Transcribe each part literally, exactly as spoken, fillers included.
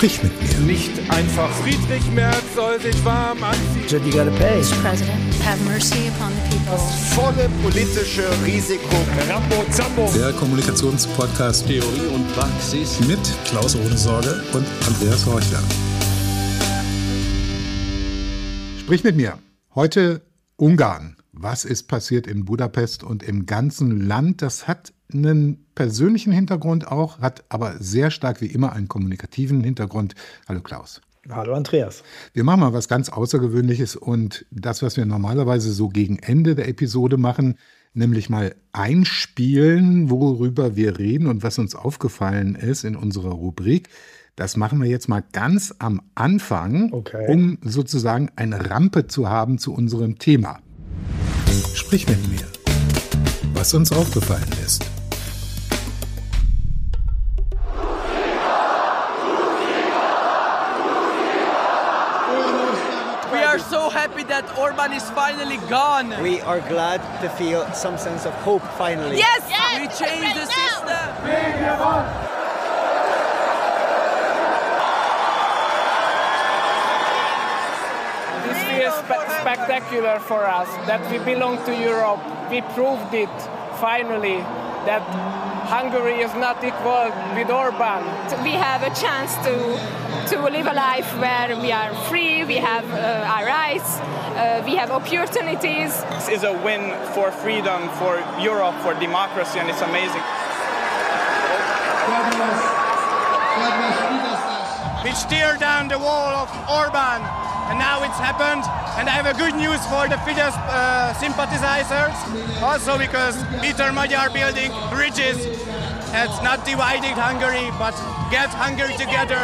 Sprich mit mir. Nicht einfach. Friedrich Merz soll sich warm anziehen. You gotta pay. Mister President, have mercy upon the people. Das volle politische Risiko. Rambo Zambo. Der Kommunikationspodcast Theorie und Praxis mit Klaus Ohnesorge und Andreas Horchler. Sprich mit mir. Heute Ungarn. Was ist passiert in Budapest und im ganzen Land? Das hat einen persönlichen Hintergrund auch, hat aber sehr stark wie immer einen kommunikativen Hintergrund. Hallo Klaus. Hallo Andreas. Wir machen mal was ganz Außergewöhnliches und das, was wir normalerweise so gegen Ende der Episode machen, nämlich mal einspielen, worüber wir reden und was uns aufgefallen ist in unserer Rubrik. Das machen wir jetzt mal ganz am Anfang, okay, um sozusagen eine Rampe zu haben zu unserem Thema. Sprich mit mir, was uns aufgefallen ist. We are so happy that Orban is finally gone. We are glad to feel some sense of hope finally. Yes, yes, we changed the system. This feels spe- spectacular for us that we belong to Europe. We proved it finally that Hungary is not equal with Orban. We have a chance to to live a life where we are free, we have uh, our rights, uh, we have opportunities. This is a win for freedom, for Europe, for democracy, and it's amazing. We tear down the wall of Orban, and now it's happened. And I have a good news for the Fidesz uh, sympathizers, also because Peter Magyar building bridges. It's not dividing Hungary, but get Hungary together.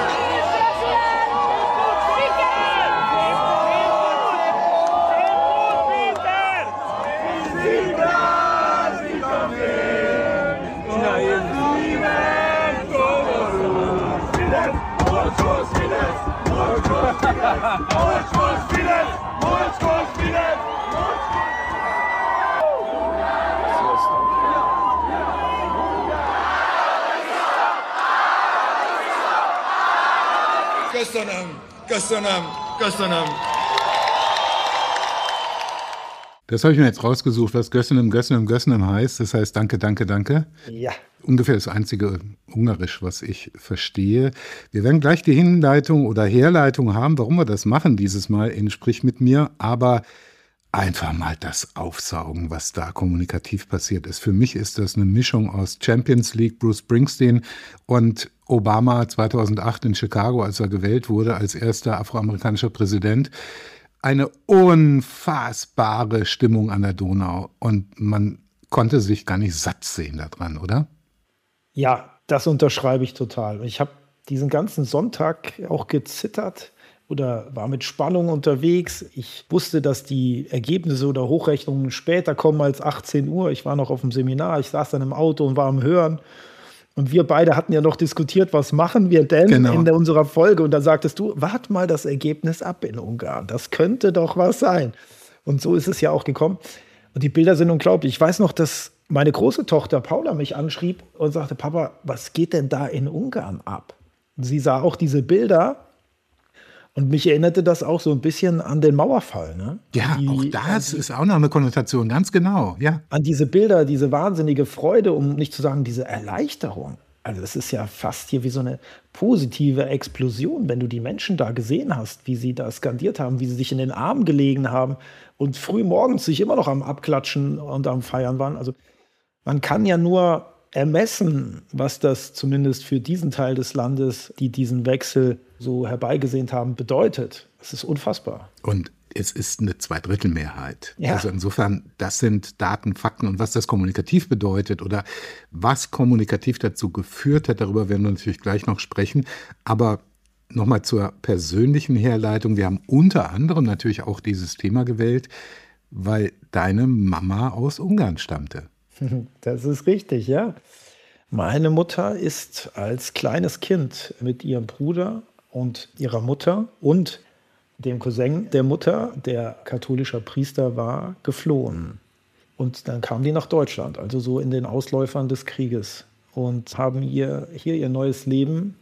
Köszönöm, köszönöm, köszönöm. Das habe ich mir jetzt rausgesucht, was Gössenem, Gössenem, Gössenem heißt. Das heißt Danke, Danke, Danke. Ja. Ungefähr das einzige Ungarisch, was ich verstehe. Wir werden gleich die Hinleitung oder Herleitung haben, warum wir das machen dieses Mal in Sprich mit mir. Aber einfach mal das aufsaugen, was da kommunikativ passiert ist. Für mich ist das eine Mischung aus Champions League, Bruce Springsteen und Obama zweitausendacht in Chicago, als er gewählt wurde als erster afroamerikanischer Präsident. Eine unfassbare Stimmung an der Donau und man konnte sich gar nicht satt sehen daran, oder? Ja, das unterschreibe ich total. Ich habe diesen ganzen Sonntag auch gezittert oder war mit Spannung unterwegs. Ich wusste, dass die Ergebnisse oder Hochrechnungen später kommen als achtzehn Uhr. Ich war noch auf dem Seminar, ich saß dann im Auto und war am Hören. Und wir beide hatten ja noch diskutiert, was machen wir denn genau in der, unserer Folge. Und da sagtest du, wart mal das Ergebnis ab in Ungarn. Das könnte doch was sein. Und so ist es ja auch gekommen. Und die Bilder sind unglaublich. Ich weiß noch, dass meine große Tochter Paula mich anschrieb und sagte, Papa, was geht denn da in Ungarn ab? Und sie sah auch diese Bilder. Und mich erinnerte das auch so ein bisschen an den Mauerfall. Ne? Ja, die, auch das die, ist auch noch eine Konnotation, ganz genau. Ja. An diese Bilder, diese wahnsinnige Freude, um nicht zu sagen, diese Erleichterung. Also das ist ja fast hier wie so eine positive Explosion, wenn du die Menschen da gesehen hast, wie sie da skandiert haben, wie sie sich in den Armen gelegen haben und früh morgens sich immer noch am Abklatschen und am Feiern waren. Also man kann ja nur ermessen, was das zumindest für diesen Teil des Landes, die diesen Wechsel so herbeigesehnt haben, bedeutet. Es ist unfassbar. Und es ist eine Zweidrittelmehrheit. Ja. Also insofern, das sind Daten, Fakten und was das kommunikativ bedeutet oder was kommunikativ dazu geführt hat, darüber werden wir natürlich gleich noch sprechen. Aber nochmal zur persönlichen Herleitung. Wir haben unter anderem natürlich auch dieses Thema gewählt, weil deine Mama aus Ungarn stammte. Das ist richtig, ja. Meine Mutter ist als kleines Kind mit ihrem Bruder und ihrer Mutter und dem Cousin der Mutter, der katholischer Priester war, geflohen. Und dann kamen die nach Deutschland, also so in den Ausläufern des Krieges, und haben ihr, hier ihr neues Leben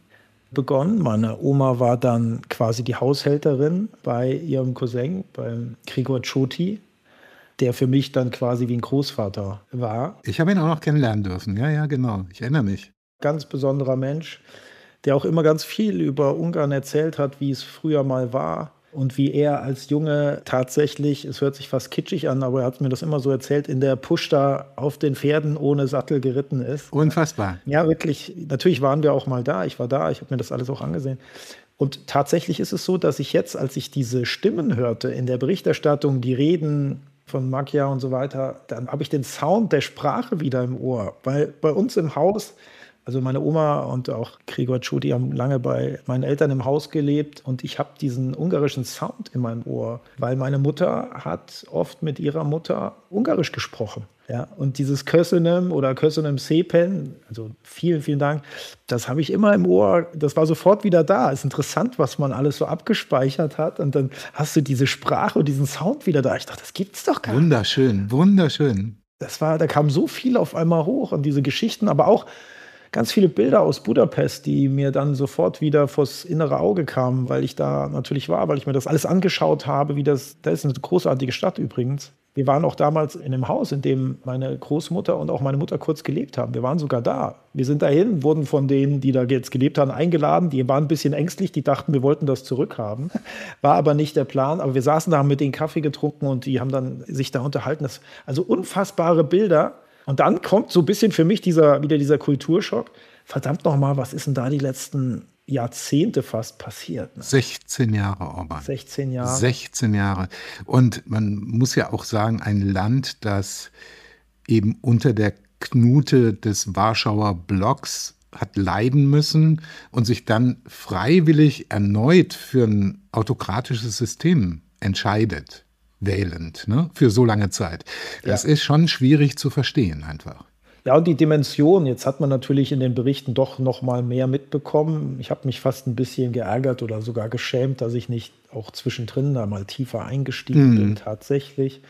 begonnen. Meine Oma war dann quasi die Haushälterin bei ihrem Cousin, beim Gregor Tschoti, der für mich dann quasi wie ein Großvater war. Ich habe ihn auch noch kennenlernen dürfen. Ja, ja, genau. Ich erinnere mich. Ganz besonderer Mensch, der auch immer ganz viel über Ungarn erzählt hat, wie es früher mal war. Und wie er als Junge tatsächlich, es hört sich fast kitschig an, aber er hat mir das immer so erzählt, in der Pushta auf den Pferden ohne Sattel geritten ist. Unfassbar. Ja, wirklich. Natürlich waren wir auch mal da. Ich war da, ich habe mir das alles auch angesehen. Und tatsächlich ist es so, dass ich jetzt, als ich diese Stimmen hörte in der Berichterstattung, die Reden von Magyar und so weiter, dann habe ich den Sound der Sprache wieder im Ohr. Weil bei uns im Haus, also meine Oma und auch Gregor Tschoti haben lange bei meinen Eltern im Haus gelebt und ich habe diesen ungarischen Sound in meinem Ohr, weil meine Mutter hat oft mit ihrer Mutter Ungarisch gesprochen. Ja, und dieses Köszönöm oder Köszönöm Szépen, also vielen, vielen Dank, das habe ich immer im Ohr, das war sofort wieder da. Es ist interessant, was man alles so abgespeichert hat und dann hast du diese Sprache und diesen Sound wieder da. Ich dachte, das gibt's doch gar nicht. Wunderschön, wunderschön. Das war, da kam so viel auf einmal hoch und diese Geschichten, aber auch ganz viele Bilder aus Budapest, die mir dann sofort wieder vors innere Auge kamen, weil ich da natürlich war, weil ich mir das alles angeschaut habe, wie das, das ist eine großartige Stadt übrigens. Wir waren auch damals in einem Haus, in dem meine Großmutter und auch meine Mutter kurz gelebt haben. Wir waren sogar da. Wir sind dahin, wurden von denen, die da jetzt gelebt haben, eingeladen. Die waren ein bisschen ängstlich, die dachten, wir wollten das zurückhaben. War aber nicht der Plan. Aber wir saßen da, haben mit denen Kaffee getrunken und die haben dann sich da unterhalten. Das, also unfassbare Bilder. Und dann kommt so ein bisschen für mich dieser, wieder dieser Kulturschock. Verdammt nochmal, was ist denn da die letzten Jahrzehnte fast passiert? Ne? sechzehn Jahre, Orban. sechzehn Jahre. sechzehn Jahre. Und man muss ja auch sagen, ein Land, das eben unter der Knute des Warschauer Blocks hat leiden müssen und sich dann freiwillig erneut für ein autokratisches System entscheidet. Wählend, ne? Für so lange Zeit. Das ja. ist schon schwierig zu verstehen einfach. Ja, und die Dimension, jetzt hat man natürlich in den Berichten doch noch mal mehr mitbekommen. Ich habe mich fast ein bisschen geärgert oder sogar geschämt, dass ich nicht auch zwischendrin da mal tiefer eingestiegen mm. bin tatsächlich.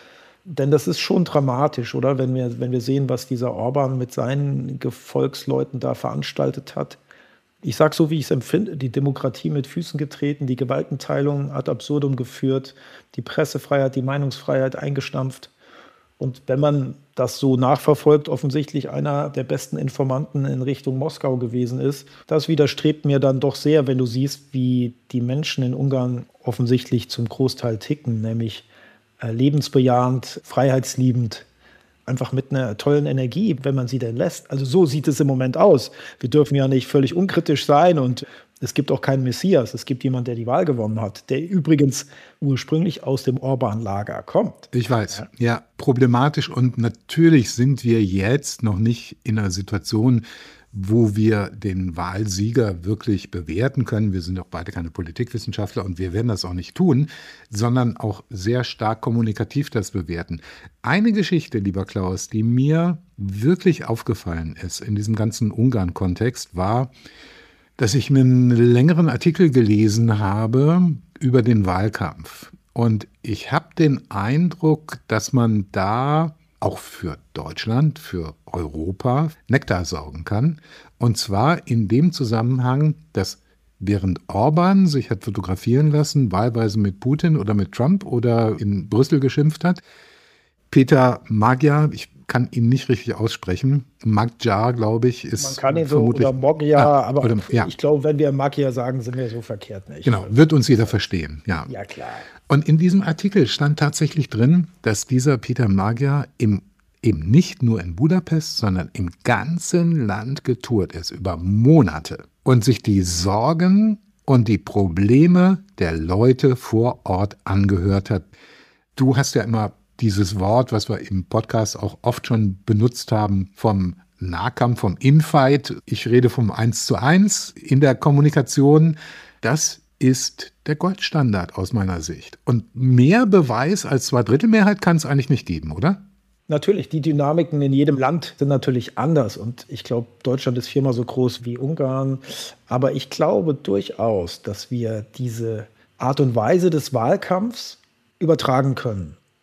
Denn das ist schon dramatisch, oder? Wenn wir, wenn wir sehen, was dieser Orban mit seinen Gefolgsleuten da veranstaltet hat. Ich sage so, wie ich es empfinde, die Demokratie mit Füßen getreten, die Gewaltenteilung ad absurdum geführt, die Pressefreiheit, die Meinungsfreiheit eingestampft. Und wenn man das so nachverfolgt, offensichtlich einer der besten Informanten in Richtung Moskau gewesen ist, das widerstrebt mir dann doch sehr, wenn du siehst, wie die Menschen in Ungarn offensichtlich zum Großteil ticken, nämlich äh, lebensbejahend, freiheitsliebend, einfach mit einer tollen Energie, wenn man sie denn lässt. Also so sieht es im Moment aus. Wir dürfen ja nicht völlig unkritisch sein und es gibt auch keinen Messias. Es gibt jemanden, der die Wahl gewonnen hat, der übrigens ursprünglich aus dem Orban-Lager kommt. Ich weiß, ja. ja, problematisch. Und natürlich sind wir jetzt noch nicht in einer Situation, wo wir den Wahlsieger wirklich bewerten können. Wir sind auch beide keine Politikwissenschaftler und wir werden das auch nicht tun, sondern auch sehr stark kommunikativ das bewerten. Eine Geschichte, lieber Klaus, die mir wirklich aufgefallen ist in diesem ganzen Ungarn-Kontext, war, dass ich mir einen längeren Artikel gelesen habe über den Wahlkampf. Und ich habe den Eindruck, dass man da auch für Deutschland, für Europa Nektar saugen kann. Und zwar in dem Zusammenhang, dass während Orban sich hat fotografieren lassen, wahlweise mit Putin oder mit Trump oder in Brüssel geschimpft hat, Peter Magyar, ich kann ihn nicht richtig aussprechen, Magyar, glaube ich, ist Man kann ihn so, vermutlich, oder Magyar, ah, aber oder, ja. ich glaube, wenn wir Magyar sagen, sind wir so verkehrt nicht. Genau, wird uns jeder verstehen, ja. Ja, klar. Und in diesem Artikel stand tatsächlich drin, dass dieser Peter Magyar im, eben nicht nur in Budapest, sondern im ganzen Land getourt ist, über Monate. Und sich die Sorgen und die Probleme der Leute vor Ort angehört hat. Du hast ja immer dieses Wort, was wir im Podcast auch oft schon benutzt haben, vom Nahkampf, vom Infight. Ich rede vom Eins zu Eins in der Kommunikation. Das ist der Goldstandard aus meiner Sicht. Und mehr Beweis als Zweidrittelmehrheit kann es eigentlich nicht geben, oder? Natürlich, die Dynamiken in jedem Land sind natürlich anders. Und ich glaube, Deutschland ist viermal so groß wie Ungarn. Aber ich glaube durchaus, dass wir diese Art und Weise des Wahlkampfs übertragen können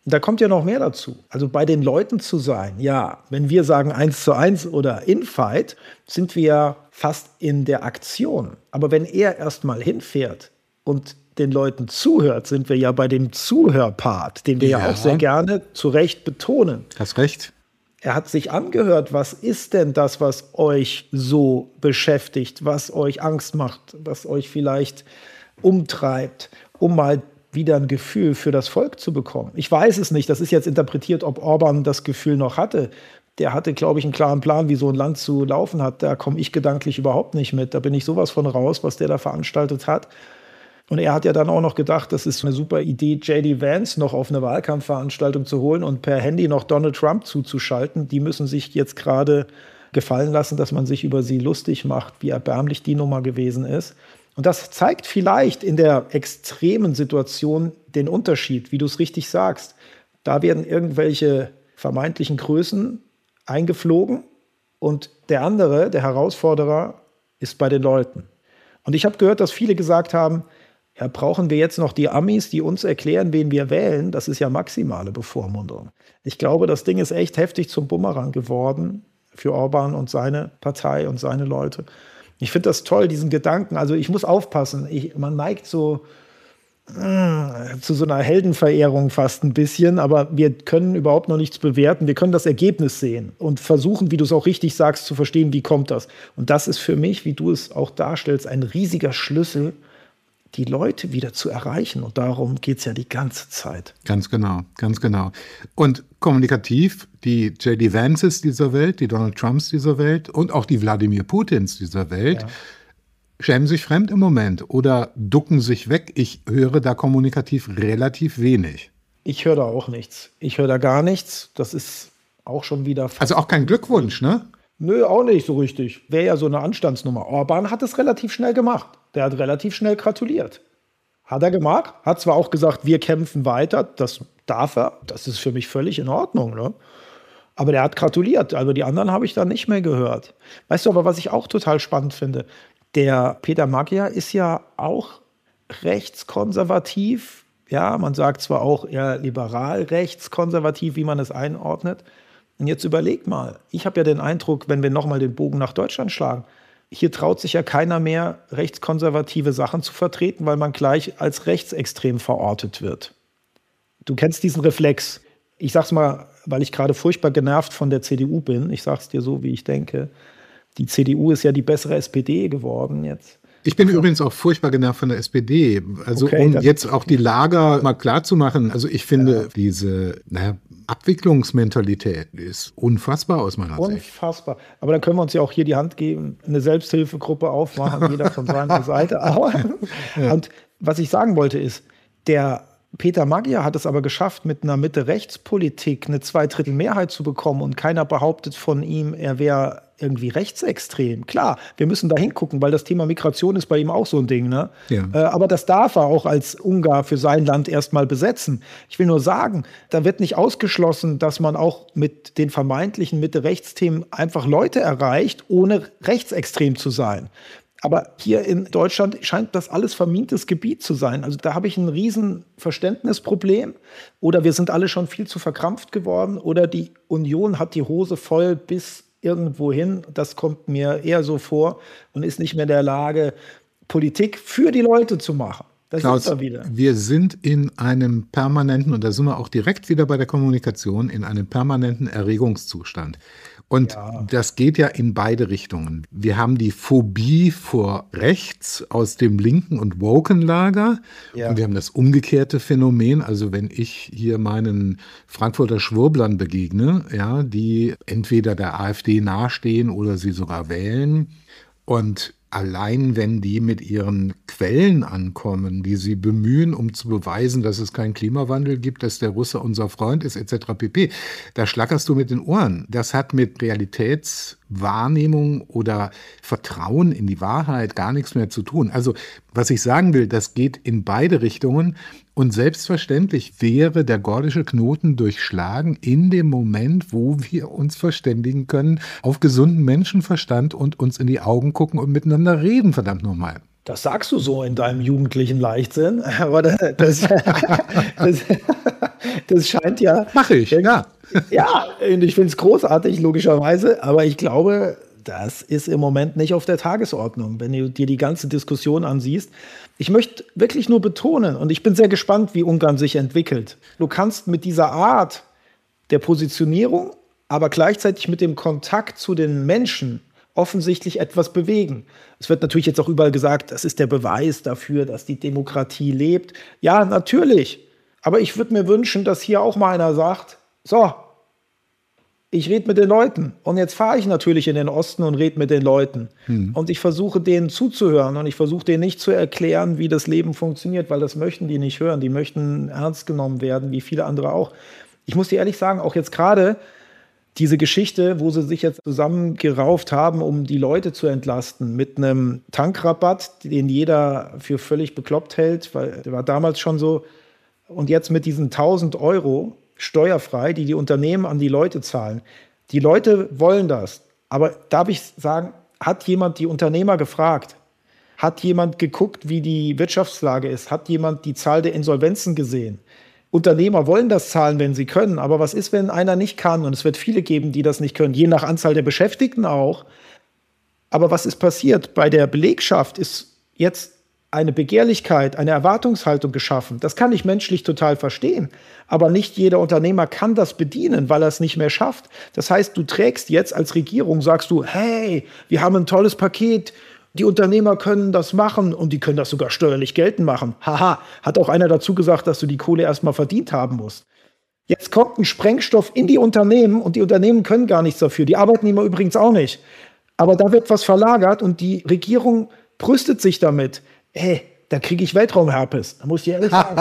Und da kommt ja noch mehr dazu. Also bei den Leuten zu sein, ja, wenn wir sagen eins zu eins oder Infight, sind wir ja fast in der Aktion. Aber wenn er erstmal hinfährt und den Leuten zuhört, sind wir ja bei dem Zuhörpart, den wir ja, ja auch sehr gerne zu Recht betonen. Hast recht. Er hat sich angehört, was ist denn das, was euch so beschäftigt, was euch Angst macht, was euch vielleicht umtreibt, um mal wieder ein Gefühl für das Volk zu bekommen. Ich weiß es nicht, das ist jetzt interpretiert, ob Orban das Gefühl noch hatte. Der hatte, glaube ich, einen klaren Plan, wie so ein Land zu laufen hat. Da komme ich gedanklich überhaupt nicht mit. Da bin ich sowas von raus, was der da veranstaltet hat. Und er hat ja dann auch noch gedacht, das ist eine super Idee, J D Vance noch auf eine Wahlkampfveranstaltung zu holen und per Handy noch Donald Trump zuzuschalten. Die müssen sich jetzt gerade gefallen lassen, dass man sich über sie lustig macht, wie erbärmlich die Nummer gewesen ist. Und das zeigt vielleicht in der extremen Situation den Unterschied, wie du es richtig sagst. Da werden irgendwelche vermeintlichen Größen eingeflogen und der andere, der Herausforderer, ist bei den Leuten. Und ich habe gehört, dass viele gesagt haben, ja, brauchen wir jetzt noch die Amis, die uns erklären, wen wir wählen? Das ist ja maximale Bevormundung. Ich glaube, das Ding ist echt heftig zum Bumerang geworden für Orban und seine Partei und seine Leute. Ich finde das toll, diesen Gedanken. Also ich muss aufpassen. Ich, man neigt so äh, zu so einer Heldenverehrung fast ein bisschen, aber wir können überhaupt noch nichts bewerten. Wir können das Ergebnis sehen und versuchen, wie du es auch richtig sagst, zu verstehen, wie kommt das. Und das ist für mich, wie du es auch darstellst, ein riesiger Schlüssel, die Leute wieder zu erreichen. Und darum geht es ja die ganze Zeit. Ganz genau, ganz genau. Und kommunikativ, die J D Vances dieser Welt, die Donald Trumps dieser Welt und auch die Wladimir Putins dieser Welt ja. schämen sich fremd im Moment oder ducken sich weg. Ich höre da kommunikativ relativ wenig. Ich höre da auch nichts. Ich höre da gar nichts. Das ist auch schon wieder... Also auch kein Glückwunsch, ne? Nö, auch nicht so richtig. Wäre ja so eine Anstandsnummer. Orban hat es relativ schnell gemacht. Der hat relativ schnell gratuliert. Hat er gemacht. Hat zwar auch gesagt, wir kämpfen weiter. Das darf er. Das ist für mich völlig in Ordnung. Ne? Aber der hat gratuliert. Also die anderen habe ich da nicht mehr gehört. Weißt du aber, was ich auch total spannend finde? Der Peter Magyar ist ja auch rechtskonservativ. Ja, man sagt zwar auch eher liberal rechtskonservativ, wie man es einordnet. Und jetzt überleg mal, ich habe ja den Eindruck, wenn wir nochmal den Bogen nach Deutschland schlagen, hier traut sich ja keiner mehr, rechtskonservative Sachen zu vertreten, weil man gleich als rechtsextrem verortet wird. Du kennst diesen Reflex. Ich sag's mal, weil ich gerade furchtbar genervt von der C D U bin. Ich sag's dir so, wie ich denke. Die C D U ist ja die bessere S P D geworden jetzt. Ich bin übrigens auch furchtbar genervt von der S P D. Also okay, um jetzt auch die Lager mal klar zu machen. Also ich finde, ja. diese naja, Abwicklungsmentalität ist unfassbar aus meiner Sicht. Unfassbar. Aber dann können wir uns ja auch hier die Hand geben, eine Selbsthilfegruppe aufmachen, jeder von seiner Seite. Aber, ja. Und was ich sagen wollte ist, der Peter Magyar hat es aber geschafft, mit einer Mitte-Rechts-Politik eine Zweidrittel-Mehrheit zu bekommen und keiner behauptet von ihm, er wäre irgendwie rechtsextrem. Klar, wir müssen da hingucken, weil das Thema Migration ist bei ihm auch so ein Ding. Ne? Ja. Äh, aber das darf er auch als Ungar für sein Land erstmal besetzen. Ich will nur sagen, da wird nicht ausgeschlossen, dass man auch mit den vermeintlichen Mitte-Rechts-Themen einfach Leute erreicht, ohne rechtsextrem zu sein. Aber hier in Deutschland scheint das alles vermintes Gebiet zu sein. Also da habe ich ein riesen Verständnisproblem. Oder wir sind alle schon viel zu verkrampft geworden. Oder die Union hat die Hose voll bis irgendwo hin. Das kommt mir eher so vor und ist nicht mehr in der Lage, Politik für die Leute zu machen. Das Klaus, ist da wieder. Wir sind in einem permanenten, und da sind wir auch direkt wieder bei der Kommunikation, in einem permanenten Erregungszustand. Und ja. das geht ja in beide Richtungen. Wir haben die Phobie vor rechts aus dem linken und woken Lager. Ja. Und wir haben das umgekehrte Phänomen. Also wenn ich hier meinen Frankfurter Schwurblern begegne, ja, die entweder der AfD nahestehen oder sie sogar wählen. Und allein wenn die mit ihren Quellen ankommen, die sie bemühen, um zu beweisen, dass es keinen Klimawandel gibt, dass der Russe unser Freund ist, et cetera pp., da schlackerst du mit den Ohren. Das hat mit Realitätswahrnehmung oder Vertrauen in die Wahrheit gar nichts mehr zu tun. Also was ich sagen will, das geht in beide Richtungen. Und selbstverständlich wäre der gordische Knoten durchschlagen in dem Moment, wo wir uns verständigen können auf gesunden Menschenverstand und uns in die Augen gucken und miteinander reden, verdammt nochmal. Das sagst du so in deinem jugendlichen Leichtsinn, aber das, das, das, Das scheint ja... Mache ich, ja. Ja, und ich finde es großartig, logischerweise, aber ich glaube, das ist im Moment nicht auf der Tagesordnung, wenn du dir die ganze Diskussion ansiehst. Ich möchte wirklich nur betonen, und ich bin sehr gespannt, wie Ungarn sich entwickelt. Du kannst mit dieser Art der Positionierung, aber gleichzeitig mit dem Kontakt zu den Menschen offensichtlich etwas bewegen. Es wird natürlich jetzt auch überall gesagt, das ist der Beweis dafür, dass die Demokratie lebt. Ja, natürlich. Aber ich würde mir wünschen, dass hier auch mal einer sagt, so, ich rede mit den Leuten. Und jetzt fahre ich natürlich in den Osten und rede mit den Leuten. Hm. Und ich versuche denen zuzuhören und ich versuche denen nicht zu erklären, wie das Leben funktioniert, weil das möchten die nicht hören. Die möchten ernst genommen werden, wie viele andere auch. Ich muss dir ehrlich sagen, auch jetzt gerade diese Geschichte, wo sie sich jetzt zusammengerauft haben, um die Leute zu entlasten, mit einem Tankrabatt, den jeder für völlig bekloppt hält, weil der war damals schon so. Und jetzt mit diesen tausend Euro steuerfrei, die die Unternehmen an die Leute zahlen. Die Leute wollen das. Aber darf ich sagen, hat jemand die Unternehmer gefragt? Hat jemand geguckt, wie die Wirtschaftslage ist? Hat jemand die Zahl der Insolvenzen gesehen? Unternehmer wollen das zahlen, wenn sie können. Aber was ist, wenn einer nicht kann? Und es wird viele geben, die das nicht können, je nach Anzahl der Beschäftigten auch. Aber was ist passiert? Bei der Belegschaft ist jetzt eine Begehrlichkeit, eine Erwartungshaltung geschaffen. Das kann ich menschlich total verstehen. Aber nicht jeder Unternehmer kann das bedienen, weil er es nicht mehr schafft. Das heißt, du trägst jetzt als Regierung, sagst du, hey, wir haben ein tolles Paket, die Unternehmer können das machen und die können das sogar steuerlich geltend machen. Haha, hat auch einer dazu gesagt, dass du die Kohle erstmal verdient haben musst. Jetzt kommt ein Sprengstoff in die Unternehmen und die Unternehmen können gar nichts dafür. Die Arbeitnehmer übrigens auch nicht. Aber da wird was verlagert und die Regierung brüstet sich damit. Hey, da kriege ich Weltraumherpes. Da muss ich ehrlich sagen.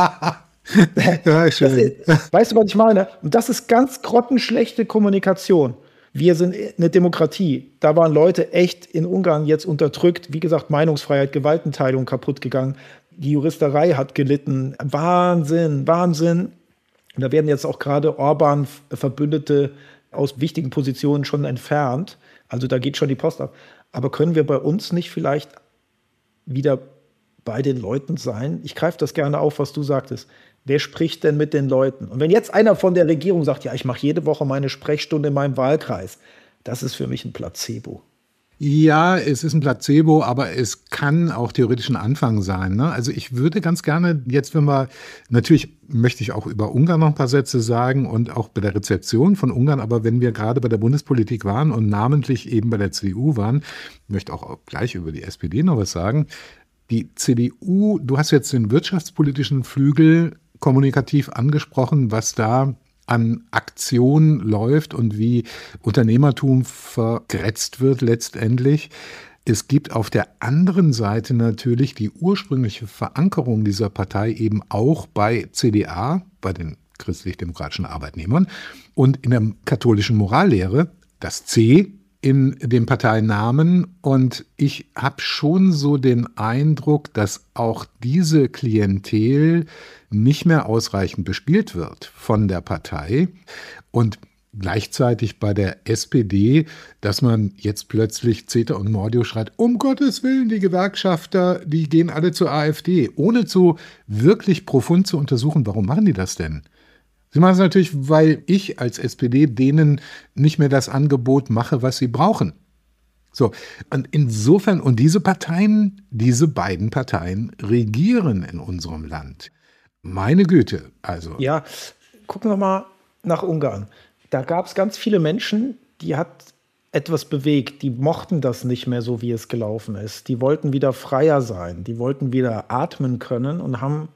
Ja, schön. Ist, weißt du, was ich meine? Und das ist ganz grottenschlechte Kommunikation. Wir sind eine Demokratie. Da waren Leute echt in Ungarn jetzt unterdrückt. Wie gesagt, Meinungsfreiheit, Gewaltenteilung kaputt gegangen. Die Juristerei hat gelitten. Wahnsinn, Wahnsinn. Und da werden jetzt auch gerade Orban-Verbündete aus wichtigen Positionen schon entfernt. Also da geht schon die Post ab. Aber können wir bei uns nicht vielleicht wieder bei den Leuten sein? Ich greife das gerne auf, was du sagtest. Wer spricht denn mit den Leuten? Und wenn jetzt einer von der Regierung sagt, ja, ich mache jede Woche meine Sprechstunde in meinem Wahlkreis, das ist für mich ein Placebo. Ja, es ist ein Placebo, aber es kann auch theoretisch ein Anfang sein. Ne? Also ich würde ganz gerne jetzt, wenn wir, natürlich möchte ich auch über Ungarn noch ein paar Sätze sagen und auch bei der Rezeption von Ungarn, aber wenn wir gerade bei der Bundespolitik waren und namentlich eben bei der C D U waren, möchte auch gleich über die S P D noch was sagen. Die C D U, du hast jetzt den wirtschaftspolitischen Flügel kommunikativ angesprochen, was da an Aktionen läuft und wie Unternehmertum vergrätzt wird letztendlich. Es gibt auf der anderen Seite natürlich die ursprüngliche Verankerung dieser Partei eben auch bei C D A, bei den christlich-demokratischen Arbeitnehmern und in der katholischen Morallehre, das C in dem Parteinamen. Und ich habe schon so den Eindruck, dass auch diese Klientel nicht mehr ausreichend bespielt wird von der Partei. Und gleichzeitig bei der S P D, dass man jetzt plötzlich Zeta und Mordio schreit, um Gottes Willen, die Gewerkschafter, die gehen alle zur AfD, ohne zu wirklich profund zu untersuchen, warum machen die das denn? Sie machen es natürlich, weil ich als S P D denen nicht mehr das Angebot mache, was sie brauchen. So, und insofern, und diese Parteien, diese beiden Parteien regieren in unserem Land. Meine Güte, also. Ja, gucken wir mal nach Ungarn. Da gab es ganz viele Menschen, die hat etwas bewegt. Die mochten das nicht mehr so, wie es gelaufen ist. Die wollten wieder freier sein. Die wollten wieder atmen können und haben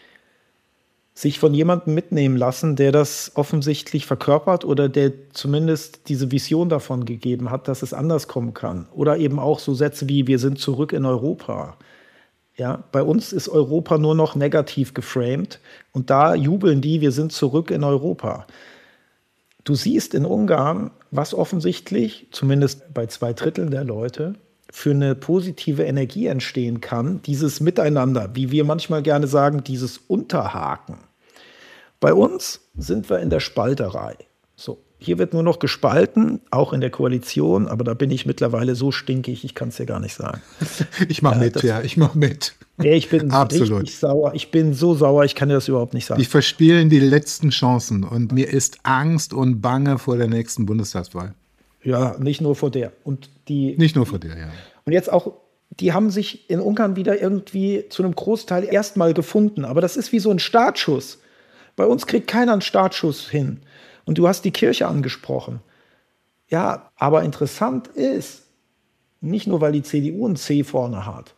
sich von jemandem mitnehmen lassen, der das offensichtlich verkörpert oder der zumindest diese Vision davon gegeben hat, dass es anders kommen kann. Oder eben auch so Sätze wie, wir sind zurück in Europa. Ja, bei uns ist Europa nur noch negativ geframed und da jubeln die, wir sind zurück in Europa. Du siehst in Ungarn, was offensichtlich, zumindest bei zwei Dritteln der Leute, für eine positive Energie entstehen kann, dieses Miteinander, wie wir manchmal gerne sagen, dieses Unterhaken. Bei uns sind wir in der Spalterei. So, hier wird nur noch gespalten, auch in der Koalition, aber da bin ich mittlerweile so stinkig, ich kann es dir gar nicht sagen. Ich mache mit, äh, ja, ich mache mit. Nee, ich bin Absolut. richtig sauer. Ich bin so sauer, ich kann dir das überhaupt nicht sagen. Die verspielen die letzten Chancen und mir ist Angst und Bange vor der nächsten Bundestagswahl. Ja, nicht nur vor der. Und die, nicht nur vor der, ja. Und jetzt auch, die haben sich in Ungarn wieder irgendwie zu einem Großteil erstmal gefunden. Aber das ist wie so ein Startschuss. Bei uns kriegt keiner einen Startschuss hin. Und du hast die Kirche angesprochen. Ja, aber interessant ist, nicht nur, weil die C D U ein C vorne hat.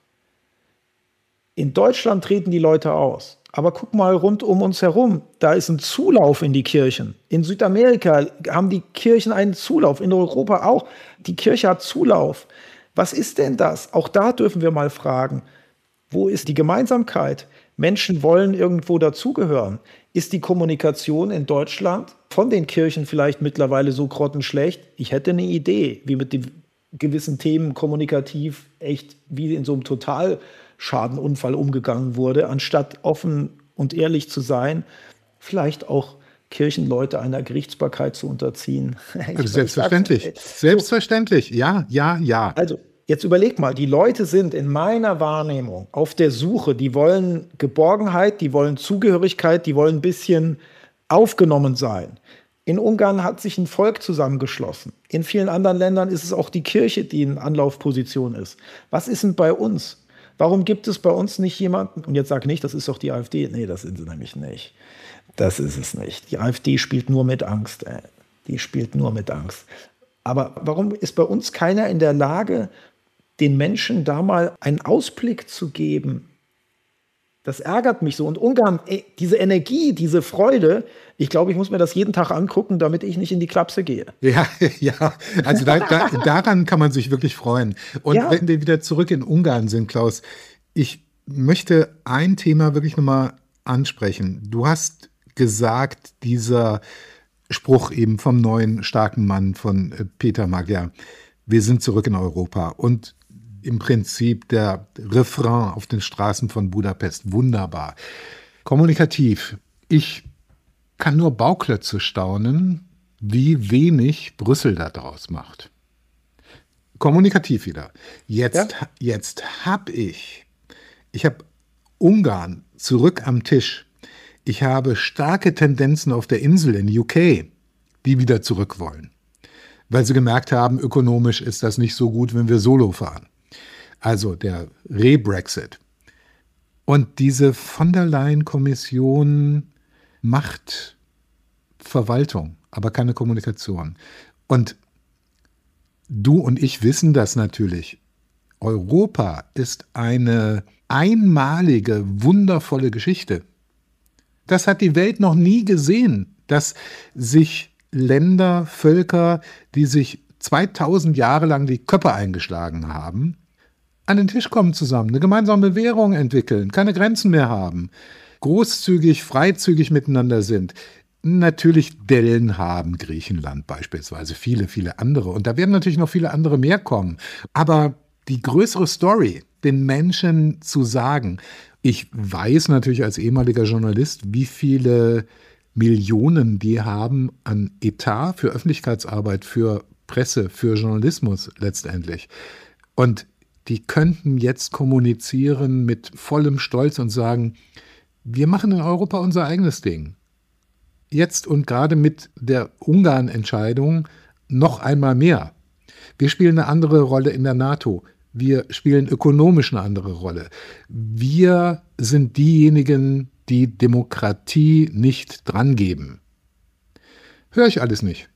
In Deutschland treten die Leute aus. Aber guck mal rund um uns herum, da ist ein Zulauf in die Kirchen. In Südamerika haben die Kirchen einen Zulauf, in Europa auch. Die Kirche hat Zulauf. Was ist denn das? Auch da dürfen wir mal fragen, wo ist die Gemeinsamkeit? Menschen wollen irgendwo dazugehören. Ist die Kommunikation in Deutschland von den Kirchen vielleicht mittlerweile so grottenschlecht? Ich hätte eine Idee, wie mit den gewissen Themen kommunikativ echt wie in so einem Totalschadenunfall umgegangen wurde, anstatt offen und ehrlich zu sein, vielleicht auch Kirchenleute einer Gerichtsbarkeit zu unterziehen. Also selbstverständlich. Selbstverständlich, ja, ja, ja. Also jetzt überleg mal, die Leute sind in meiner Wahrnehmung auf der Suche, die wollen Geborgenheit, die wollen Zugehörigkeit, die wollen ein bisschen aufgenommen sein. In Ungarn hat sich ein Volk zusammengeschlossen. In vielen anderen Ländern ist es auch die Kirche, die in Anlaufposition ist. Was ist denn bei uns? Warum gibt es bei uns nicht jemanden? Und jetzt sag nicht, das ist doch die AfD. Nee, das sind sie nämlich nicht. Das ist es nicht. Die AfD spielt nur mit Angst. Ey. Die spielt nur mit Angst. Aber warum ist bei uns keiner in der Lage, den Menschen da mal einen Ausblick zu geben? Das ärgert mich so. Und Ungarn, ey, diese Energie, diese Freude, ich glaube, ich muss mir das jeden Tag angucken, damit ich nicht in die Klapse gehe. Ja, ja. Also da, da, daran kann man sich wirklich freuen. Und ja. Wenn wir wieder zurück in Ungarn sind, Klaus, ich möchte ein Thema wirklich nochmal ansprechen. Du hast gesagt, dieser Spruch eben vom neuen starken Mann von Peter Magyar, wir sind zurück in Europa. Und im Prinzip der Refrain auf den Straßen von Budapest. Wunderbar. Kommunikativ. Ich kann nur Bauklötze staunen, wie wenig Brüssel da draus macht. Kommunikativ wieder. Jetzt, ja? jetzt habe ich, ich habe Ungarn zurück am Tisch. Ich habe starke Tendenzen auf der Insel in U K, die wieder zurück wollen. Weil sie gemerkt haben, ökonomisch ist das nicht so gut, wenn wir solo fahren. Also der Re-Brexit. Und diese von der Leyen-Kommission macht Verwaltung, aber keine Kommunikation. Und du und ich wissen das natürlich. Europa ist eine einmalige, wundervolle Geschichte. Das hat die Welt noch nie gesehen, dass sich Länder, Völker, die sich zweitausend Jahre lang die Köpfe eingeschlagen haben, an den Tisch kommen zusammen, eine gemeinsame Währung entwickeln, keine Grenzen mehr haben, großzügig, freizügig miteinander sind. Natürlich Dellen haben, Griechenland beispielsweise, viele, viele andere. Und da werden natürlich noch viele andere mehr kommen. Aber die größere Story, den Menschen zu sagen, ich weiß natürlich als ehemaliger Journalist, wie viele Millionen die haben an Etat für Öffentlichkeitsarbeit, für Presse, für Journalismus letztendlich. Und die könnten jetzt kommunizieren mit vollem Stolz und sagen, wir machen in Europa unser eigenes Ding. Jetzt und gerade mit der Ungarn-Entscheidung noch einmal mehr. Wir spielen eine andere Rolle in der NATO. Wir spielen ökonomisch eine andere Rolle. Wir sind diejenigen, die Demokratie nicht drangeben. Höre ich alles nicht.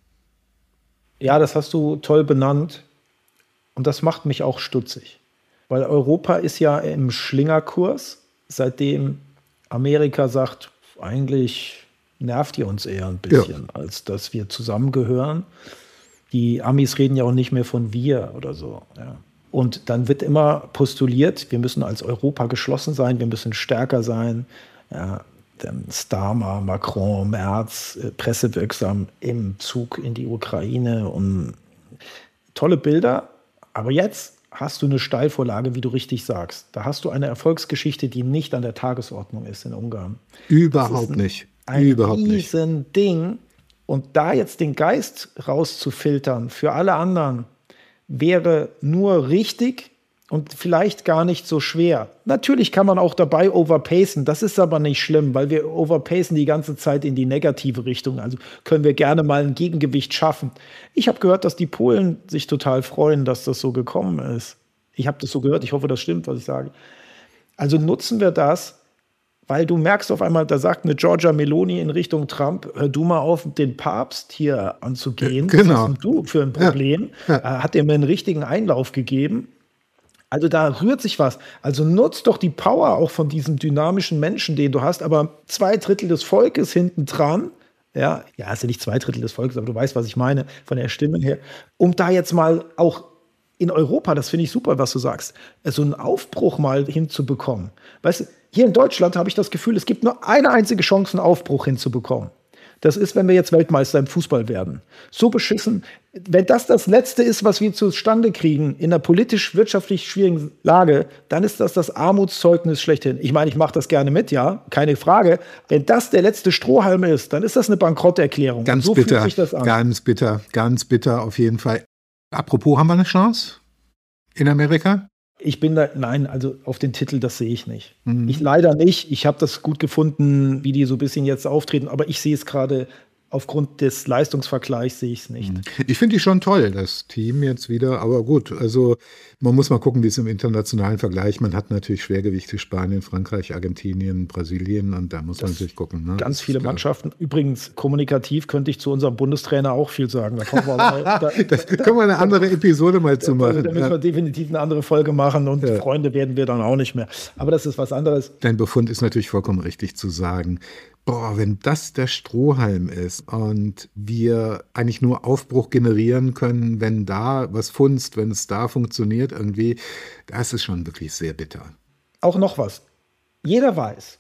Ja, das hast du toll benannt. Und das macht mich auch stutzig. Weil Europa ist ja im Schlingerkurs, seitdem Amerika sagt, eigentlich nervt ihr uns eher ein bisschen, ja, als dass wir zusammengehören. Die Amis reden ja auch nicht mehr von wir oder so. Ja. Und dann wird immer postuliert, wir müssen als Europa geschlossen sein, wir müssen stärker sein. Ja, dann Starmer, Macron, Merz, äh, pressewirksam im Zug in die Ukraine. Und tolle Bilder. Aber jetzt hast du eine Steilvorlage, wie du richtig sagst. Da hast du eine Erfolgsgeschichte, die nicht an der Tagesordnung ist in Ungarn. Überhaupt ein, nicht. Ein Überhaupt riesen nicht. Ding. Und da jetzt den Geist rauszufiltern für alle anderen, wäre nur richtig, und vielleicht gar nicht so schwer. Natürlich kann man auch dabei overpacen, das ist aber nicht schlimm, weil wir overpacen die ganze Zeit in die negative Richtung. Also können wir gerne mal ein Gegengewicht schaffen. Ich habe gehört, dass die Polen sich total freuen, dass das so gekommen ist. Ich habe das so gehört, ich hoffe, das stimmt, was ich sage. Also nutzen wir das, weil du merkst auf einmal, da sagt eine Giorgia Meloni in Richtung Trump, hör du mal auf, den Papst hier anzugehen. Genau. Was hast du für ein Problem? Ja. Ja. Hat er mir einen richtigen Einlauf gegeben? Also da rührt sich was. Also nutzt doch die Power auch von diesem dynamischen Menschen, den du hast, aber zwei Drittel des Volkes hinten dran, ja, ja, ist ja nicht zwei Drittel des Volkes, aber du weißt, was ich meine, von der Stimme her, um da jetzt mal auch in Europa, das finde ich super, was du sagst, so einen Aufbruch mal hinzubekommen. Weißt du, hier in Deutschland habe ich das Gefühl, es gibt nur eine einzige Chance, einen Aufbruch hinzubekommen. Das ist, wenn wir jetzt Weltmeister im Fußball werden. So beschissen. Wenn das das Letzte ist, was wir zustande kriegen in einer politisch-wirtschaftlich schwierigen Lage, dann ist das das Armutszeugnis schlechthin. Ich meine, ich mache das gerne mit, ja, keine Frage. Wenn das der letzte Strohhalm ist, dann ist das eine Bankrotterklärung. Ganz so bitter, fühlt sich das an. ganz bitter, ganz bitter auf jeden Fall. Apropos, haben wir eine Chance in Amerika? Ich bin da, nein, also auf den Titel, das sehe ich nicht. Mhm. Ich leider nicht. Ich habe das gut gefunden, wie die so ein bisschen jetzt auftreten, aber ich sehe es gerade aufgrund des Leistungsvergleichs sehe ich es nicht. Ich finde die schon toll, das Team jetzt wieder, aber gut, also man muss mal gucken, wie es im internationalen Vergleich, man hat natürlich Schwergewichte, Spanien, Frankreich, Argentinien, Brasilien und da muss das man natürlich gucken. Ne? Ganz viele Mannschaften. Übrigens, kommunikativ könnte ich zu unserem Bundestrainer auch viel sagen. Da können wir, mal, da, da können wir eine andere Episode mal zu machen. Da müssen wir definitiv eine andere Folge machen und ja. Freunde werden wir dann auch nicht mehr. Aber das ist was anderes. Dein Befund ist natürlich vollkommen richtig zu sagen. Boah, wenn das der Strohhalm ist und wir eigentlich nur Aufbruch generieren können, wenn da was funzt, wenn es da funktioniert irgendwie, das ist schon wirklich sehr bitter. Auch noch was. Jeder weiß,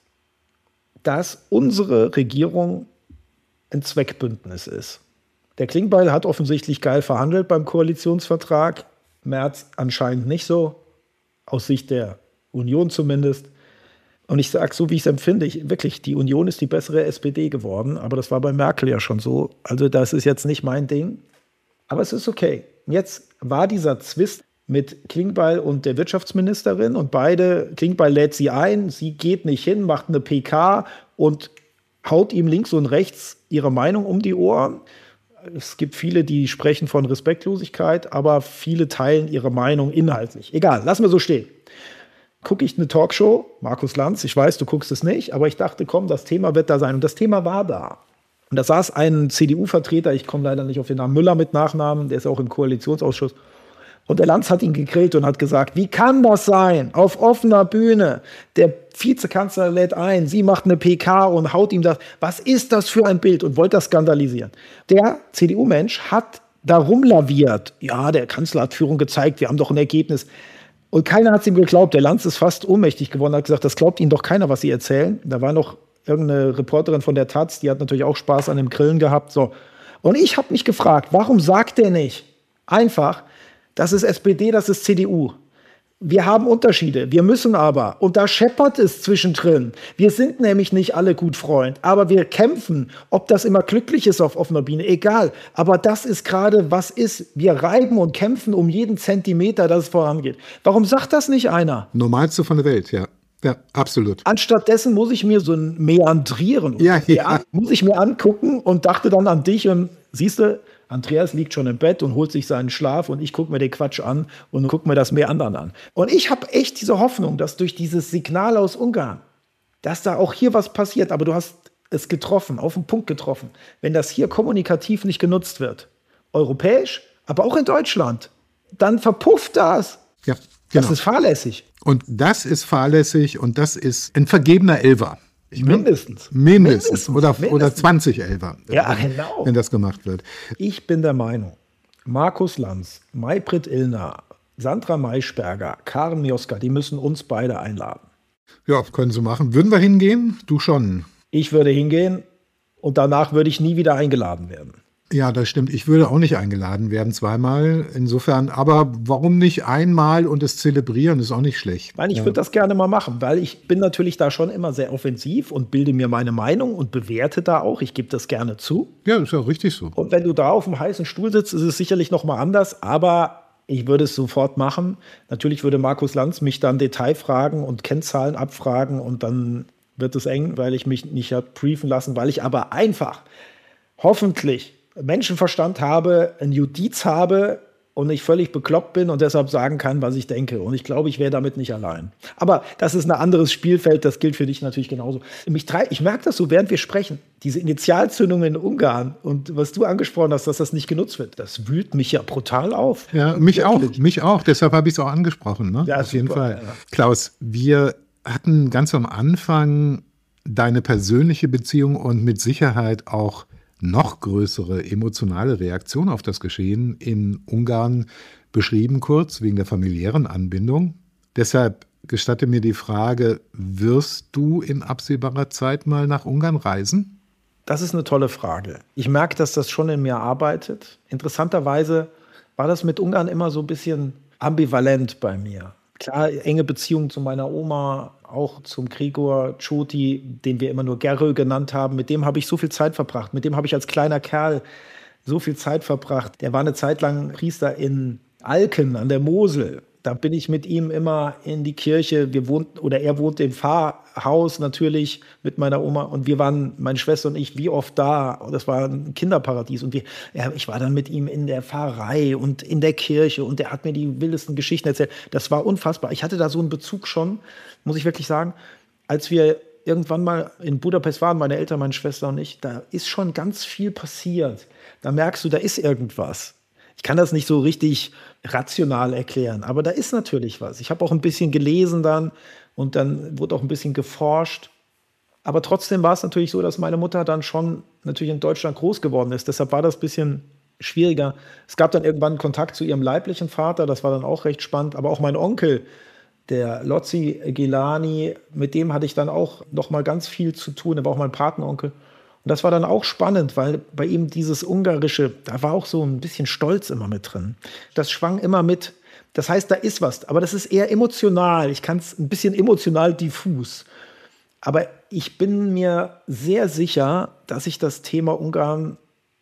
dass unsere Regierung ein Zweckbündnis ist. Der Klingbeil hat offensichtlich geil verhandelt beim Koalitionsvertrag, Merz anscheinend nicht so, aus Sicht der Union zumindest. Und ich sage so, wie ich es empfinde, ich, wirklich, die Union ist die bessere S P D geworden, aber das war bei Merkel ja schon so. Also das ist jetzt nicht mein Ding, aber es ist okay. Jetzt war dieser Zwist mit Klingbeil und der Wirtschaftsministerin und beide, Klingbeil lädt sie ein, sie geht nicht hin, macht eine P K und haut ihm links und rechts ihre Meinung um die Ohren. Es gibt viele, die sprechen von Respektlosigkeit, aber viele teilen ihre Meinung inhaltlich. Egal, lassen wir so stehen. Gucke ich eine Talkshow, Markus Lanz, ich weiß, du guckst es nicht, aber ich dachte, komm, das Thema wird da sein. Und das Thema war da. Und da saß ein C D U-Vertreter, ich komme leider nicht auf den Namen, Müller mit Nachnamen, der ist auch im Koalitionsausschuss. Und der Lanz hat ihn gegrillt und hat gesagt, wie kann das sein, auf offener Bühne, der Vizekanzler lädt ein, sie macht eine P K und haut ihm das, was ist das für ein Bild und wollte das skandalisieren. Der C D U-Mensch hat da rumlaviert, ja, der Kanzler hat Führung gezeigt, wir haben doch ein Ergebnis. Und keiner hat es ihm geglaubt. Der Lanz ist fast ohnmächtig geworden, hat gesagt, das glaubt Ihnen doch keiner, was Sie erzählen. Da war noch irgendeine Reporterin von der Taz, die hat natürlich auch Spaß an dem Grillen gehabt. So. Und ich habe mich gefragt, warum sagt der nicht einfach, das ist S P D, das ist C D U. Wir haben Unterschiede, wir müssen aber, und da scheppert es zwischendrin. Wir sind nämlich nicht alle gut Freund, aber wir kämpfen. Ob das immer glücklich ist auf offener Bühne, egal. Aber das ist gerade, was ist. Wir reiben und kämpfen um jeden Zentimeter, dass es vorangeht. Warum sagt das nicht einer? Normalste von der Welt, ja. Ja, absolut. Anstattdessen muss ich mir so ein Meandrieren, ja, ja. muss ich mir angucken und dachte dann an dich und siehst du, Andreas liegt schon im Bett und holt sich seinen Schlaf und ich gucke mir den Quatsch an und gucke mir das Meandern an. Und ich habe echt diese Hoffnung, dass durch dieses Signal aus Ungarn, dass da auch hier was passiert, aber du hast es getroffen, auf den Punkt getroffen. Wenn das hier kommunikativ nicht genutzt wird, europäisch, aber auch in Deutschland, dann verpufft das. Ja, genau. Das ist fahrlässig. Und das ist fahrlässig und das ist ein vergebener Elfer. Ich mindestens. Mindestens. Mindestens. Oder, mindestens. Oder zwanzig Elfer. Ja, genau. Wenn das gemacht wird. Ich bin der Meinung, Markus Lanz, Maybrit Illner, Sandra Maischberger, Karen Mioska, die müssen uns beide einladen. Ja, können sie machen. Würden wir hingehen? Du schon. Ich würde hingehen und danach würde ich nie wieder eingeladen werden. Ja, das stimmt. Ich würde auch nicht eingeladen werden, zweimal. Insofern, aber warum nicht einmal und es zelebrieren, ist auch nicht schlecht. Nein, ich ja. würde das gerne mal machen, weil ich bin natürlich da schon immer sehr offensiv und bilde mir meine Meinung und bewerte da auch. Ich gebe das gerne zu. Ja, ist ja richtig so. Und wenn du da auf dem heißen Stuhl sitzt, ist es sicherlich noch mal anders, aber ich würde es sofort machen. Natürlich würde Markus Lanz mich dann Detail fragen und Kennzahlen abfragen und dann wird es eng, weil ich mich nicht habe briefen lassen, weil ich aber einfach hoffentlich Menschenverstand habe, ein Judiz habe und ich völlig bekloppt bin und deshalb sagen kann, was ich denke. Und ich glaube, ich wäre damit nicht allein. Aber das ist ein anderes Spielfeld, das gilt für dich natürlich genauso. Mich trei- ich merke das so, während wir sprechen, diese Initialzündung in Ungarn und was du angesprochen hast, dass das nicht genutzt wird, das wühlt mich ja brutal auf. Ja, mich auch, mich auch. Deshalb habe ich es auch angesprochen. Ne? Ja, auf jeden super, Fall. ja. Klaus, wir hatten ganz am Anfang deine persönliche Beziehung und mit Sicherheit auch noch größere emotionale Reaktion auf das Geschehen in Ungarn beschrieben, kurz wegen der familiären Anbindung. Deshalb gestatte mir die Frage, wirst du in absehbarer Zeit mal nach Ungarn reisen? Das ist eine tolle Frage. Ich merke, dass das schon in mir arbeitet. Interessanterweise war das mit Ungarn immer so ein bisschen ambivalent bei mir. Klar, enge Beziehung zu meiner Oma, auch zum Grigor Tschoti, den wir immer nur Gerö genannt haben. Mit dem habe ich so viel Zeit verbracht. Mit dem habe ich als kleiner Kerl so viel Zeit verbracht. Der war eine Zeit lang Priester in Alken an der Mosel. Da bin ich mit ihm immer in die Kirche. Wir wohnten, oder er wohnte im Pfarrhaus natürlich mit meiner Oma. Und wir waren, meine Schwester und ich, wie oft da. Das war ein Kinderparadies. Und wir, ja, ich war dann mit ihm in der Pfarrei und in der Kirche. Und er hat mir die wildesten Geschichten erzählt. Das war unfassbar. Ich hatte da so einen Bezug schon, muss ich wirklich sagen. Als wir irgendwann mal in Budapest waren, meine Eltern, meine Schwester und ich, da ist schon ganz viel passiert. Da merkst du, da ist irgendwas. Ich kann das nicht so richtig rational erklären, aber da ist natürlich was. Ich habe auch ein bisschen gelesen dann und dann wurde auch ein bisschen geforscht. Aber trotzdem war es natürlich so, dass meine Mutter dann schon natürlich in Deutschland groß geworden ist. Deshalb war das ein bisschen schwieriger. Es gab dann irgendwann Kontakt zu ihrem leiblichen Vater, das war dann auch recht spannend. Aber auch mein Onkel, der Lotzi Gilani, mit dem hatte ich dann auch noch mal ganz viel zu tun. Er war auch mein Patenonkel. Und das war dann auch spannend, weil bei ihm dieses Ungarische, da war auch so ein bisschen Stolz immer mit drin. Das schwang immer mit. Das heißt, da ist was. Aber das ist eher emotional. Ich kann es ein bisschen emotional diffus. Aber ich bin mir sehr sicher, dass ich das Thema Ungarn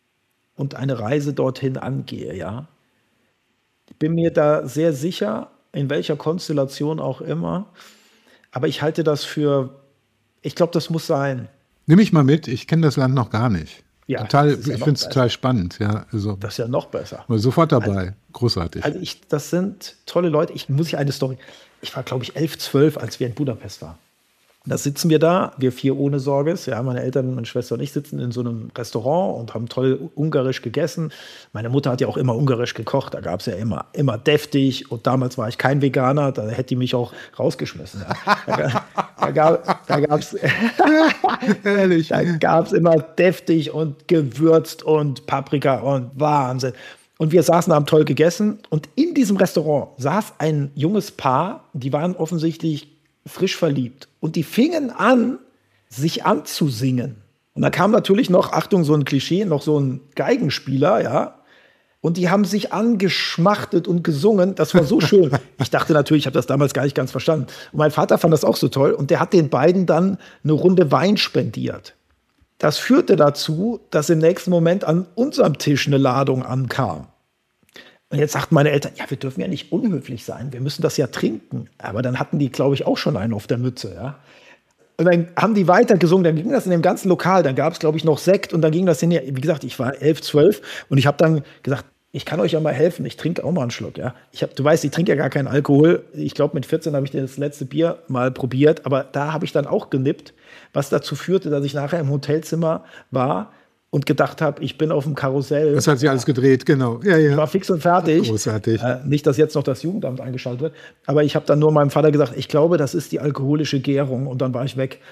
und eine Reise dorthin angehe. Ja? Ich bin mir da sehr sicher, in welcher Konstellation auch immer. Aber ich halte das für, ich glaube, das muss sein. Nimm mich mal mit, ich kenne das Land noch gar nicht. Ja, total, das ist ja ich noch finde es besser. total spannend. Ja, also, Das ist ja noch besser. mal sofort dabei, Also- großartig. Also ich, das sind tolle Leute. Ich muss ich eine Story. Ich war, glaube ich, elf, zwölf, als wir in Budapest waren. Da sitzen wir da, wir vier ohne Sorges. Ja, meine Eltern, meine Schwester und ich sitzen in so einem Restaurant und haben toll ungarisch gegessen. Meine Mutter hat ja auch immer ungarisch gekocht. Da gab es ja immer, immer deftig. Und damals war ich kein Veganer. Da hätte die mich auch rausgeschmissen. Ja. Da, da, gab, da gab es Ehrlich. da gab's immer deftig und gewürzt und Paprika und Wahnsinn. Und wir saßen, haben toll gegessen. Und in diesem Restaurant saß ein junges Paar. Die waren offensichtlich frisch verliebt. Und die fingen an, sich anzusingen. Und da kam natürlich noch, Achtung, so ein Klischee, noch so ein Geigenspieler, ja. Und die haben sich angeschmachtet und gesungen. Das war so schön. Ich dachte natürlich, ich habe das damals gar nicht ganz verstanden. Und mein Vater fand das auch so toll. Und der hat den beiden dann eine Runde Wein spendiert. Das führte dazu, dass im nächsten Moment an unserem Tisch eine Ladung ankam. Und jetzt sagten meine Eltern, ja, wir dürfen ja nicht unhöflich sein, wir müssen das ja trinken. Aber dann hatten die, glaube ich, auch schon einen auf der Mütze. Ja? Und dann haben die weiter gesungen, dann ging das in dem ganzen Lokal, dann gab es, glaube ich, noch Sekt und dann ging das hin. Wie gesagt, ich war elf, zwölf und ich habe dann gesagt, ich kann euch ja mal helfen, ich trinke auch mal einen Schluck. Ja? Ich hab, du weißt, ich trinke ja gar keinen Alkohol. Ich glaube, mit vierzehn habe ich das letzte Bier mal probiert, aber da habe ich dann auch genippt, was dazu führte, dass ich nachher im Hotelzimmer war und gedacht habe, ich bin auf dem Karussell. Das hat sich alles gedreht, genau. Ja, ja. Ich war fix und fertig. Großartig. Äh, nicht, dass jetzt noch das Jugendamt eingeschaltet wird. Aber ich habe dann nur meinem Vater gesagt, ich glaube, das ist die alkoholische Gärung. Und dann war ich weg.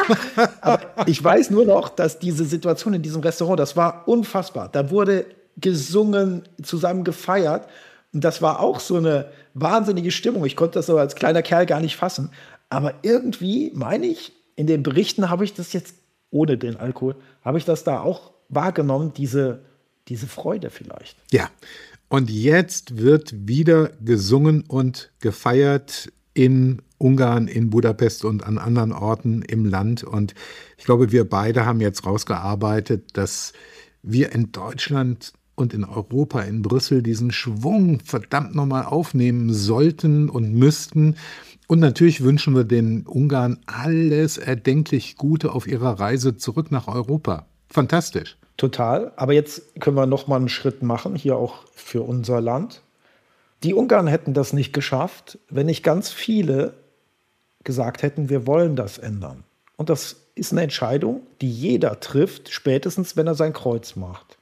Aber ich weiß nur noch, dass diese Situation in diesem Restaurant, das war unfassbar. Da wurde gesungen, zusammen gefeiert. Und das war auch so eine wahnsinnige Stimmung. Ich konnte das so als kleiner Kerl gar nicht fassen. Aber irgendwie, meine ich, in den Berichten habe ich das jetzt, ohne den Alkohol, habe ich das da auch wahrgenommen, diese, diese Freude vielleicht. Ja, und jetzt wird wieder gesungen und gefeiert in Ungarn, in Budapest und an anderen Orten im Land. Und ich glaube, wir beide haben jetzt rausgearbeitet, dass wir in Deutschland und in Europa, in Brüssel diesen Schwung verdammt nochmal aufnehmen sollten und müssten. Und natürlich wünschen wir den Ungarn alles erdenklich Gute auf ihrer Reise zurück nach Europa. Fantastisch. Total. Aber jetzt können wir noch mal einen Schritt machen, hier auch für unser Land. Die Ungarn hätten das nicht geschafft, wenn nicht ganz viele gesagt hätten, wir wollen das ändern. Und das ist eine Entscheidung, die jeder trifft, spätestens wenn er sein Kreuz macht.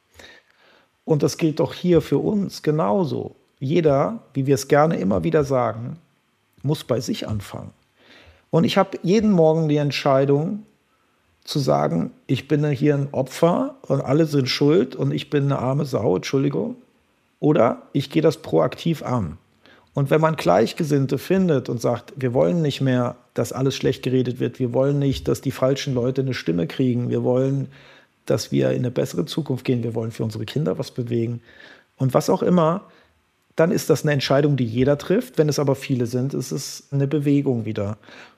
Und das gilt auch hier für uns genauso. Jeder, wie wir es gerne immer wieder sagen, muss bei sich anfangen. Und ich habe jeden Morgen die Entscheidung zu sagen, ich bin hier ein Opfer und alle sind schuld und ich bin eine arme Sau, Entschuldigung. Oder ich gehe das proaktiv an. Und wenn man Gleichgesinnte findet und sagt, wir wollen nicht mehr, dass alles schlecht geredet wird, wir wollen nicht, dass die falschen Leute eine Stimme kriegen, wir wollen, dass wir in eine bessere Zukunft gehen, wir wollen für unsere Kinder was bewegen und was auch immer, dann ist das eine Entscheidung, die jeder trifft. Wenn es aber viele sind, ist es eine Bewegung wieder.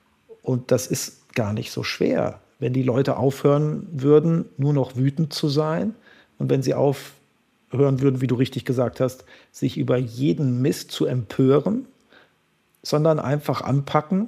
Und das ist gar nicht so schwer, wenn die Leute aufhören würden, nur noch wütend zu sein und wenn sie aufhören würden, wie du richtig gesagt hast, sich über jeden Mist zu empören, sondern einfach anpacken,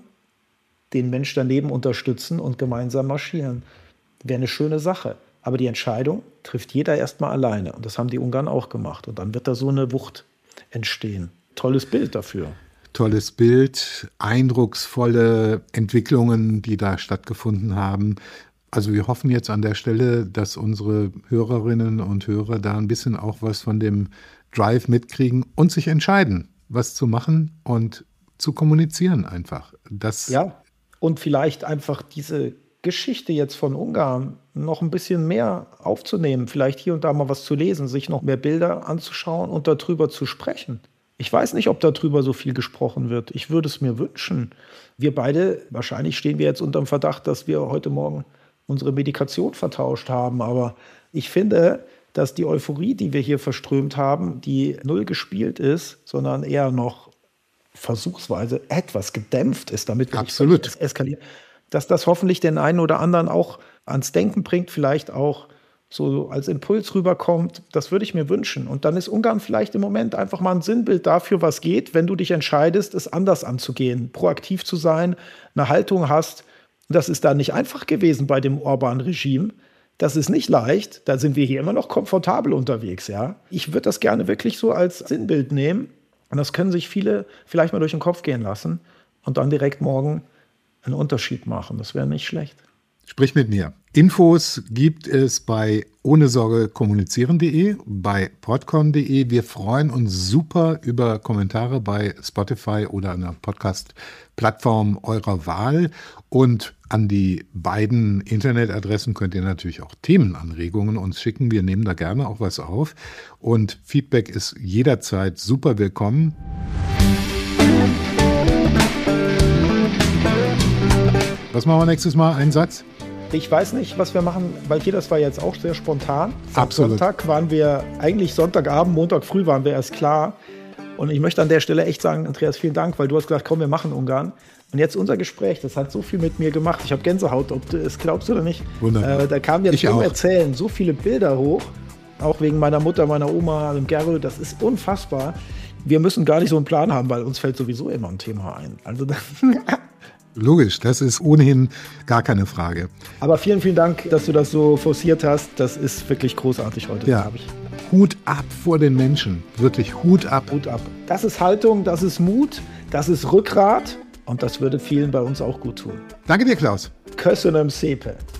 den Mensch daneben unterstützen und gemeinsam marschieren. Wäre eine schöne Sache. Aber die Entscheidung trifft jeder erstmal alleine. Und das haben die Ungarn auch gemacht. Und dann wird da so eine Wucht entstehen. Tolles Bild dafür. Tolles Bild, eindrucksvolle Entwicklungen, die da stattgefunden haben. Also wir hoffen jetzt an der Stelle, dass unsere Hörerinnen und Hörer da ein bisschen auch was von dem Drive mitkriegen und sich entscheiden, was zu machen und zu kommunizieren einfach. Das ja, und vielleicht einfach diese Geschichte jetzt von Ungarn noch ein bisschen mehr aufzunehmen, vielleicht hier und da mal was zu lesen, sich noch mehr Bilder anzuschauen und darüber zu sprechen. Ich weiß nicht, ob darüber so viel gesprochen wird. Ich würde es mir wünschen. Wir beide, wahrscheinlich stehen wir jetzt unter dem Verdacht, dass wir heute Morgen unsere Medikation vertauscht haben. Aber ich finde, dass die Euphorie, die wir hier verströmt haben, die null gespielt ist, sondern eher noch versuchsweise etwas gedämpft ist, damit wir Absolut. nicht eskalieren. Dass das hoffentlich den einen oder anderen auch ans Denken bringt, vielleicht auch so als Impuls rüberkommt, das würde ich mir wünschen. Und dann ist Ungarn vielleicht im Moment einfach mal ein Sinnbild dafür, was geht, wenn du dich entscheidest, es anders anzugehen, proaktiv zu sein, eine Haltung hast. Und das ist da nicht einfach gewesen bei dem Orban-Regime. Das ist nicht leicht. Da sind wir hier immer noch komfortabel unterwegs. Ja? Ich würde das gerne wirklich so als Sinnbild nehmen. Und das können sich viele vielleicht mal durch den Kopf gehen lassen und dann direkt morgen einen Unterschied machen. Das wäre nicht schlecht. Sprich mit mir. Infos gibt es bei ohne Sorge kommunizieren punkt de, bei podcon punkt de. Wir freuen uns super über Kommentare bei Spotify oder einer Podcast-Plattform eurer Wahl. Und an die beiden Internetadressen könnt ihr natürlich auch Themenanregungen uns schicken. Wir nehmen da gerne auch was auf. Und Feedback ist jederzeit super willkommen. Was machen wir nächstes Mal? Einen Satz? Ich weiß nicht, was wir machen, weil hier, das war jetzt auch sehr spontan. Absolut. Sonntag waren wir, eigentlich Sonntagabend, Montag früh waren wir erst klar. Und ich möchte an der Stelle echt sagen, Andreas, vielen Dank, weil du hast gesagt, komm, wir machen Ungarn. Und jetzt unser Gespräch, das hat so viel mit mir gemacht. Ich habe Gänsehaut, ob du es glaubst oder nicht. Wunderbar. Äh, da kamen jetzt im Erzählen so viele Bilder hoch, auch wegen meiner Mutter, meiner Oma, dem Gerl, das ist unfassbar. Wir müssen gar nicht so einen Plan haben, weil uns fällt sowieso immer ein Thema ein. Also Logisch, das ist ohnehin gar keine Frage. Aber vielen, vielen Dank, dass du das so forciert hast. Das ist wirklich großartig heute. Ja. Ich. Hut ab vor den Menschen. Wirklich Hut ab. Hut ab. Das ist Haltung, das ist Mut, das ist Rückgrat. Und das würde vielen bei uns auch gut tun. Danke dir, Klaus. Köszönöm szépen.